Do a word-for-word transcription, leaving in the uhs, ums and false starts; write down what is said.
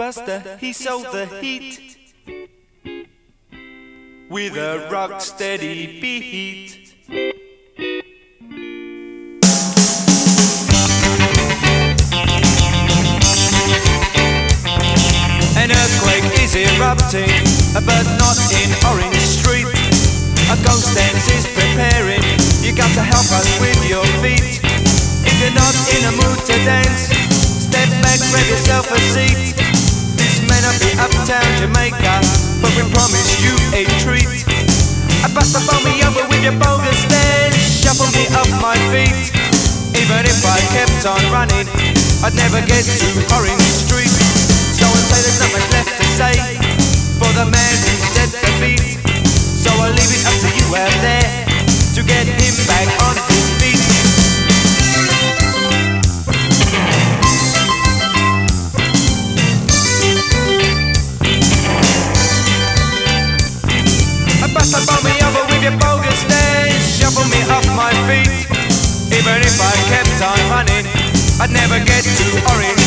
Buster, he sold the heat with a rock steady beat. An earthquake is erupting, but not in Orange Street. A ghost dance is preparing, you got to help us with your feet. If you're not in a mood to dance, step back, grab yourself a seat. This may not be uptown Jamaica, but we promise you a treat. I bust the phone me over with your bogus dance, shuffle me off my feet. Even if I kept on running, I'd never get to Orange Street. So and say there's not much left to say for the man who set the beat. So I'll leave it up to you out there to get him back on his feet. Bust up on me over with your bogus dance, shuffle me off my feet. Even if I kept on running, I'd never get to Orange